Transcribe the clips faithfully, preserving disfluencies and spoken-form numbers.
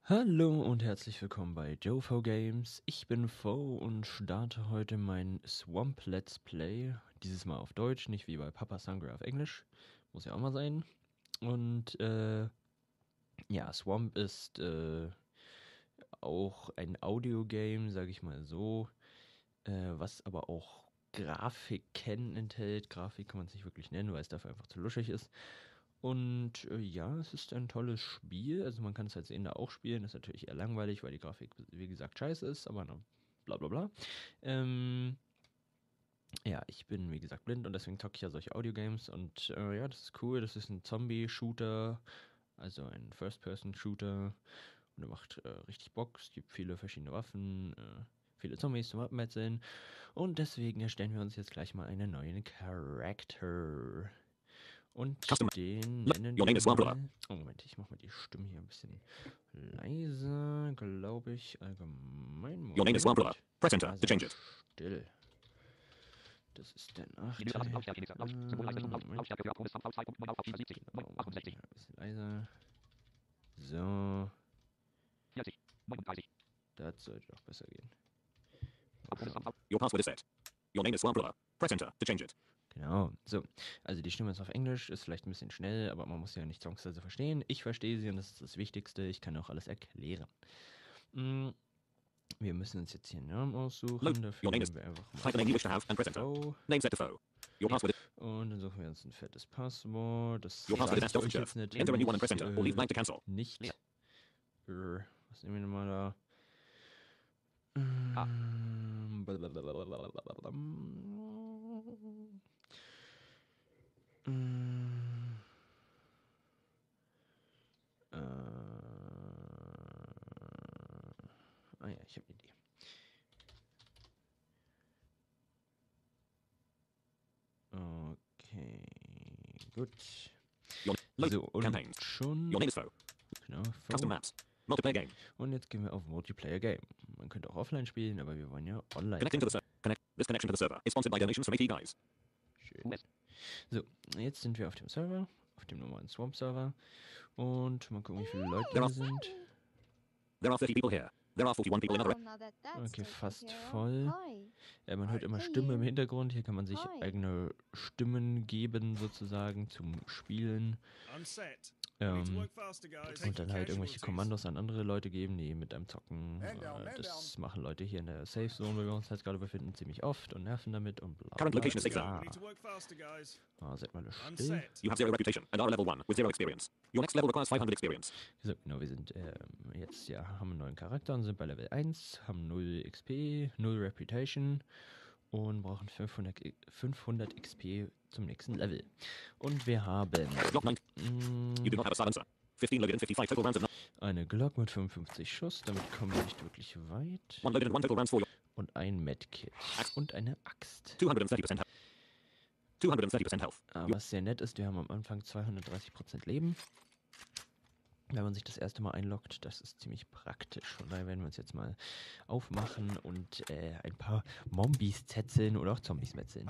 Hallo und herzlich willkommen bei Jofo Games. Ich bin Fo und starte heute mein Swamp Let's Play. Dieses Mal auf Deutsch, nicht wie bei Papa Sangre auf Englisch. Muss ja auch mal sein. Und äh, ja, Swamp ist äh, auch ein Audio-Game, sage ich mal so, äh, was aber auch Grafiken enthält. Grafik kann man es nicht wirklich nennen, weil es dafür einfach zu luschig ist. Und äh, ja, es ist ein tolles Spiel. Also man kann es als Sehender auch spielen. Ist natürlich eher langweilig, weil die Grafik, wie gesagt, scheiße ist. Aber na, bla bla bla. Ähm, ja, ich bin, wie gesagt, blind und deswegen zocke ich ja solche Audiogames. Und äh, ja, das ist cool. Das ist ein Zombie-Shooter. Also ein First-Person-Shooter. Und er macht äh, richtig Bock. Es gibt viele verschiedene Waffen. Äh, viele Zombies zum Abmetzeln. Und deswegen erstellen wir uns jetzt gleich mal einen neuen Charakter. Und Custom. den Look, nennen your name wir is Swamp mal... Oh, Moment, ich mach mal die Stimme hier ein bisschen leiser, glaube ich. Allgemein, Your name is Swamp. Moment. Press enter Ah, to sei change mal it. still. Das ist der Nacht. Die Äh, Lautstärke Moment. Oh, ein bisschen leiser. So, das sollte doch besser gehen. Your password is set. Your name is Swamp. Press enter to change it. Genau, so. Also die Stimme ist auf Englisch, ist vielleicht ein bisschen schnell, aber man muss ja nicht zwangsweise verstehen. Ich verstehe sie und das ist das Wichtigste. Ich kann auch alles erklären. Mm, Wir müssen uns jetzt hier einen Namen aussuchen. Load. Dafür Your name is. nehmen wir einfach Type the name you wish to have and press enter. Fo. Name set to Fo. Your password is. Und dann suchen wir uns ein fettes Passwort. Das Your password is sage ich as euch jetzt natürlich Enter a new one and press enter or leave äh, blank to cancel. nicht. Yeah. Äh, was nehmen wir nochmal da? Ah. Ähm, blablabla. Mm, äh, ah ja, ich habe eine Idee. Okay, gut. Your load. So, und Campaigns. schon. Your name is Fo. Genau, Custom Fo. maps. Multiplayer game. Und jetzt gehen wir auf Multiplayer Game. Man könnte auch offline spielen, aber wir wollen ja online. Connecting to the server. Connect. This connection to the server is sponsored by donations from eighty guys. Schön. So, jetzt sind wir auf dem Server, auf dem normalen Swamp-Server. Und mal gucken, wie viele Leute There da are- sind. There are thirty people here. There are forty-one people in other. Okay, fast voll. Ja, man hört immer Stimmen im Hintergrund. Hier kann man sich Hi. eigene Stimmen geben, sozusagen, zum Spielen. Ähm, und dann halt irgendwelche Kommandos an andere Leute geben, die mit einem zocken. Äh, das machen Leute hier in der Safe Zone, wo wir uns jetzt gerade befinden, ziemlich oft und nerven damit und bla. Current location is safe bla. zone. Ah, seid mal still. You have zero reputation and are level one with zero experience. Your next level requires five hundred experience. So, genau, wir sind ähm, jetzt, ja, haben einen neuen Charakter und sind bei Level eins, haben null X P, null Reputation und brauchen fünfhundert, I- fünfhundert X P zum nächsten Level. Und wir haben Glock nine. mm, You do not have a silencer. fifteen loaded and fifty-five total rounds of. eine Glock mit fünfundfünfzig Schuss, damit kommen wir nicht wirklich weit. One loaded and one total rounds for your. Und ein Medkit und eine Axt. two hundred thirty percent health. two hundred thirty percent health. Aber was sehr nett ist, wir haben am Anfang zweihundertdreißig Prozent Leben. Wenn man sich das erste Mal einloggt, das ist ziemlich praktisch. Von daher werden wir uns jetzt mal aufmachen und äh, ein paar Mombies zetzeln oder auch Zombies metzeln.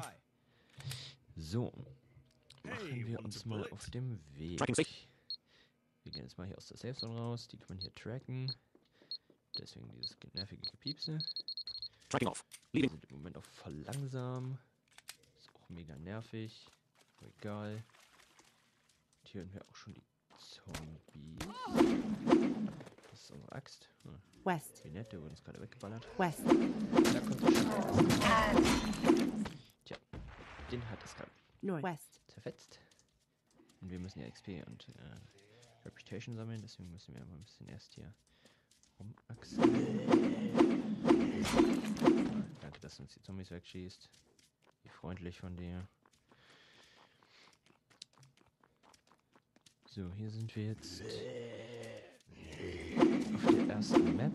So, machen wir uns mal auf dem Weg. Tracking safe. Wir gehen jetzt mal hier aus der Safe Zone raus. Die kann man hier tracken. Deswegen dieses nervige Gepiepse. Tracking off. Wir Leaving. sind im Moment auch voll langsam. Ist auch mega nervig. Aber egal. Und hier hören wir auch schon die Zombies. Das ist unsere Axt. Hm, West, wie nett, der wurde uns gerade weggeballert. west, Da kommt der schon. Tja, den hat es gerade north, west, zerfetzt. Und wir müssen ja X P und äh, Reputation sammeln, deswegen müssen wir mal ein bisschen erst hier rumachsen. Ah, danke, dass du uns die Zombies wegschießt. Wie freundlich von dir. So, hier sind wir jetzt auf der ersten Map.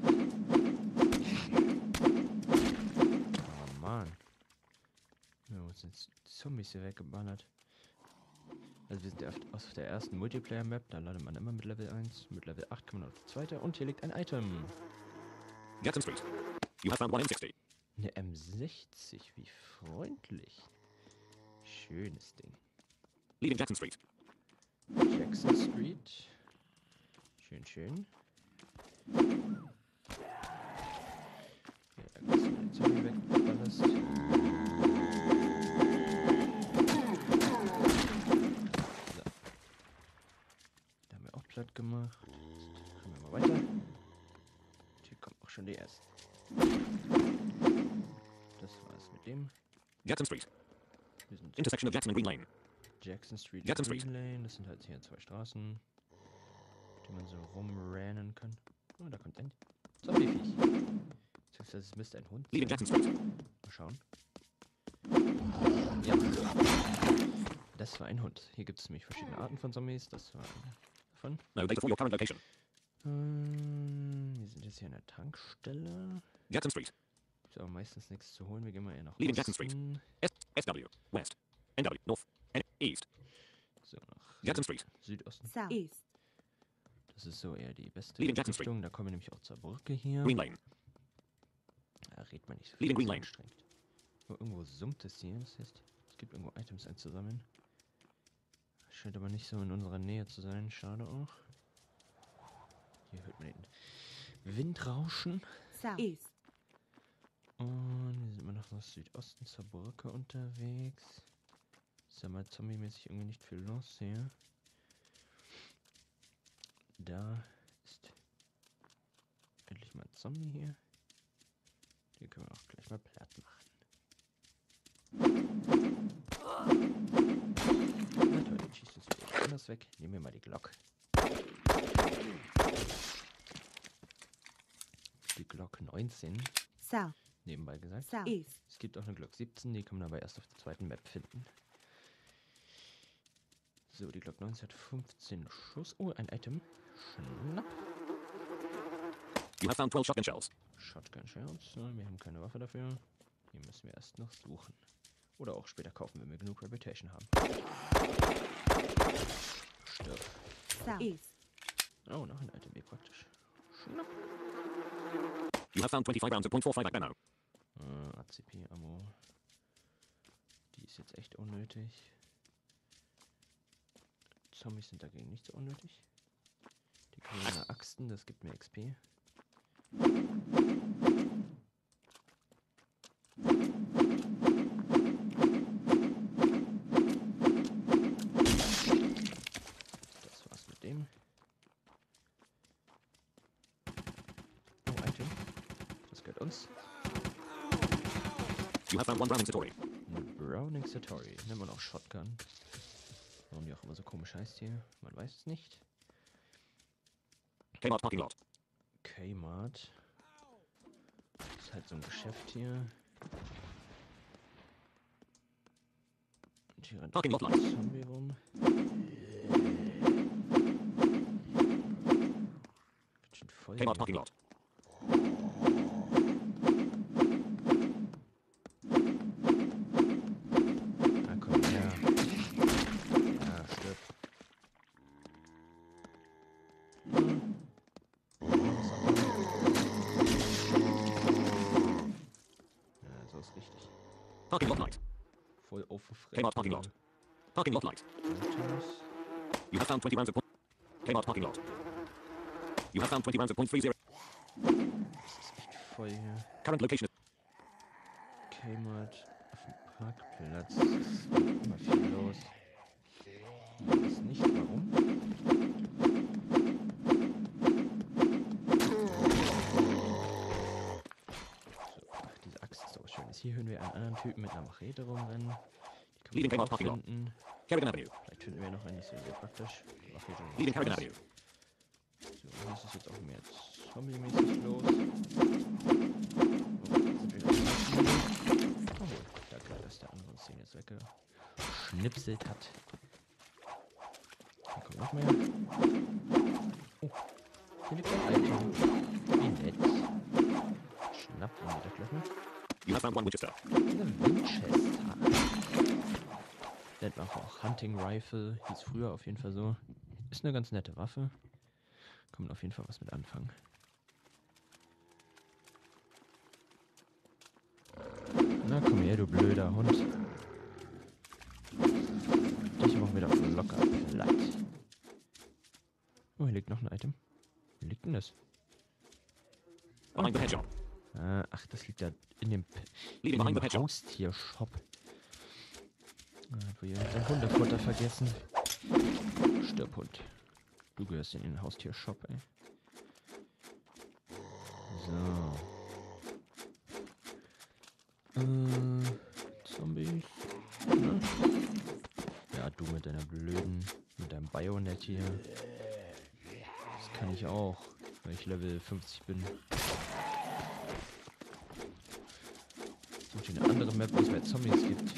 Oh Mann. Wir haben uns jetzt Zombies hier weggeballert. Also wir sind ja auf, auf der ersten Multiplayer-Map, da landet man immer mit Level eins. Mit Level acht kann man auf die zweite und hier liegt ein Item. Jackson Street. You have found one M sixty. Eine M sechzig, wie freundlich. Schönes Ding. Leaving Jackson Street. Jackson Street. Schön, schön. Ja, da kannst du den Zombie wegballerst. So. Da haben wir auch platt gemacht. Jetzt können wir mal weiter. Und hier kommen auch schon die ersten. Das war's mit dem. Jackson Street. Wir sind Intersection of Jackson and Green Lane. Jackson Street und Jackson Street. Green Lane. Das sind halt hier zwei Straßen, die man so rumrennen kann. Oh, da kommt ein Zombie-Viech. Beziehungsweise es müsste ein Hund Leaving sein. Jackson Street. Mal schauen. Ja. Das war ein Hund. Hier gibt es nämlich verschiedene Arten von Zombies. Das war einer davon. No data for your current location. Ähm, wir sind jetzt hier an der Tankstelle. Jackson Street. Ist aber meistens nichts zu holen. Wir gehen mal eher nach Leaving Jackson Street. Osten. S S W. West. N W. North. N East. So, nach Jackson Street. Südosten. South. East. Das ist so eher die beste Leaving Jackson Street. Richtung. Da kommen wir nämlich auch zur Brücke hier. Green Lane. Da redet man nicht so Leaving viel. Green ist Lane. anstrengend. Nur irgendwo summt es hier. Das heißt, es gibt irgendwo Items einzusammeln. Scheint aber nicht so in unserer Nähe zu sein. Schade auch. Hier hört man den Wind rauschen. South. East. Und wir sind immer noch nach Südosten zur Brücke unterwegs. Ist ja mal zombie-mäßig irgendwie nicht viel los hier. Da ist endlich mal ein Zombie hier. Den können wir auch gleich mal platt machen. Na toll, den schießt uns wieder anders weg. Nehmen wir mal die Glock. Die Glock neunzehn. South. Nebenbei gesagt. South. East. Es gibt auch eine Glock siebzehn, die kann man aber erst auf der zweiten Map finden. So, die Glock neunzehn hat fünfzehn Schuss. Oh, ein Item. Schnapp. You have found twelve shotgun shells. Shotgun Shells. Ja, wir haben keine Waffe dafür. Hier müssen wir erst noch suchen. Oder auch später kaufen, wenn wir genug Reputation haben. Stirb. South. East. Oh, noch ein Item, wie praktisch. Schnapp. You have found twenty-five rounds of point four five Magnum. Äh, A C P-Ammo. Die ist jetzt echt unnötig. Zombies sind dagegen nicht so unnötig. Die grünen Axten, das gibt mir X P. Das war's mit dem. Oh, Item. Das gehört uns. You have found one Browning Satori. Eine Browning Satori. Nennt man auch Shotgun. Warum die auch immer so komisch heißt hier. Man weiß es nicht. Kmart parking lot. Kmart. Ist halt so ein Geschäft hier. Und hier rennt Parking lot ein lights. Zombie rum. Ganz schön voll. Kmart hier. parking lot. Ah, komm her. Ja, stirb. Ja, so ist richtig. Parking lot light. Voll aufgefressen. Kmart parking lot. Parking lot light. Autos. You have found twenty rounds of point. Kmart parking lot. You have found twenty rounds of point three zero. Das ist echt voll hier. Current location. Kmart auf dem Parkplatz. Es ist immer viel los. Ich weiß nicht warum. So, ach, diese Axt ist auch schön. Jetzt hier hören wir einen anderen Typen mit einer Machete rumrennen. Die Leaving können wir Kmart auch parking lot. finden. Kerrigan Avenue. Vielleicht finden wir noch einen, das wäre sehr praktisch. Die Machete und Leaving was. Kerrigan Avenue. So, hier ist es jetzt auch mehr zombie-mäßig los. Oh, sind wir noch oh, danke, dass der andere uns den jetzt weggeschnipselt hat. Hier kommt noch mehr. Oh, hier liegt ein Item. Wie nett. Schnapp und wieder Klöffen. You have found one Winchester. Eine Winchester. Nennt man auch Hunting Rifle. Hieß früher auf jeden Fall so. Ist eine ganz nette Waffe. Kann man auf jeden Fall was mit anfangen. Na komm her, du blöder Hund. Dich machen wir doch locker platt. Oh, hier liegt noch ein Item. Wo liegt denn das? Behind the pet shop. Ah, ach, das liegt da in dem, P- Leaving in behind the dem pet shop. Haustiershop. Da hat wohl jemand sein Hundefutter vergessen. Stirb, Hund. Du gehörst in den Haustiershop, ey. So. Äh, Zombies. Ne? Ja, du mit deiner blöden, mit deinem Bayonet hier. Das kann ich auch, weil ich Level fünfzig bin. Such dir eine andere Map, wo es mehr Zombies gibt.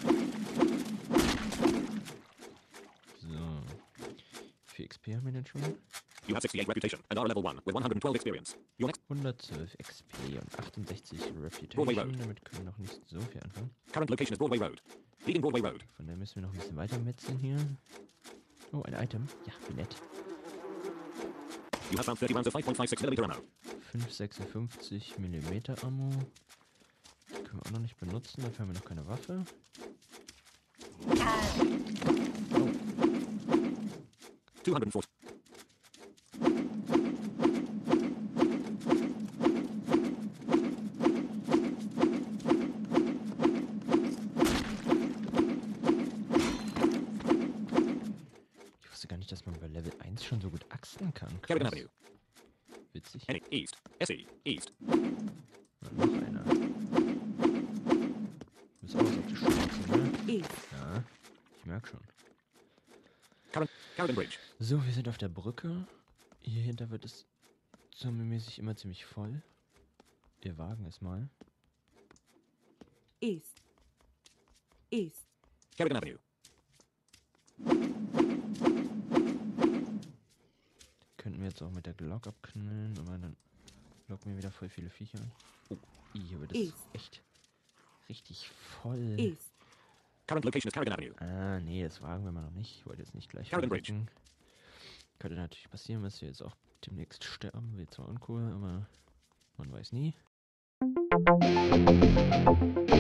So. Wie viel X P haben wir denn schon? You have sixty-eight reputation and are level one with one hundred twelve experience. Your next hundertzwölf X P und achtundsechzig Broadway Reputation. Road. Damit können wir noch nicht so viel anfangen. current location is Broadway Road. Leaving Broadway Road. Von daher müssen wir noch ein bisschen weiter metzeln hier. Oh, ein Item. Ja, wie nett. You have found thirty rounds of five point five six millimeter ammo. fünfhundertsechsundfünfzig Millimeter Ammo. Die können wir auch noch nicht benutzen, dafür haben wir noch keine Waffe. two hundred forty. Ich wusste gar nicht, dass man bei Level eins schon so gut axeln kann. Kerrigan Krass. Avenue. Witzig. Any east. S E East. Na, noch einer. Du bist auch was auf die Straße, ne? East. Ja, ich merk schon. Current Carrigan Bridge. So, wir sind auf der Brücke. Hier hinter wird es zombie-mäßig immer ziemlich voll. Wir wagen es mal. East. East. Kerrigan Avenue. Könnten wir jetzt auch mit der Glock abknallen, aber dann locken wir wieder voll viele Viecher. Oh, hier wird es East. echt richtig voll. East. Current location is Carrigan Avenue. Ah, nee, das wagen wir mal noch nicht. Ich wollte jetzt nicht gleich Carrigan Bridge. verrecken. Könnte natürlich passieren, dass wir jetzt auch demnächst sterben. Wird zwar uncool, aber man weiß nie.